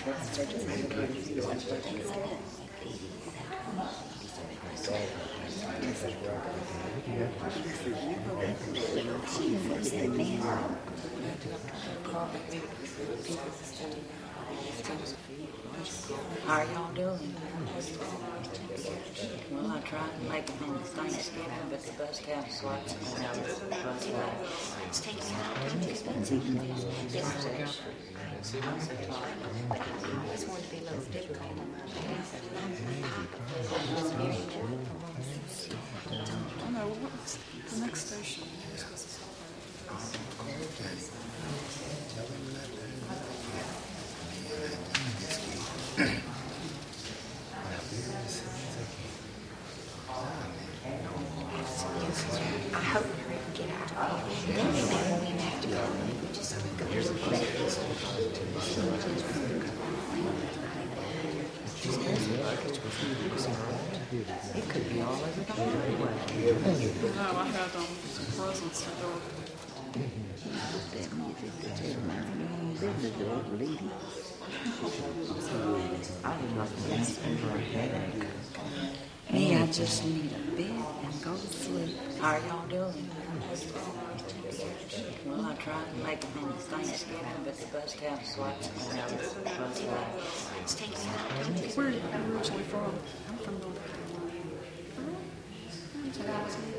How are y'all doing? Well, I tried to make them on Thanksgiving, but the bus have slots and now the bus back. It's taking me out to these fancy things. But I always wanted to be a little different. I know, what's the next station? I hope we can get out of here. Then we won't even have to go. We just go to the place. It could be all over the highway. No, I had some presents to go. I didn't know that's over a headache. Me, I just need a bed and go to sleep. How are y'all doing? Well, I tried to make them on Thanksgiving, but the bus have slots and now the bus back. It's taking me out to Where are you originally from? I'm from North Carolina.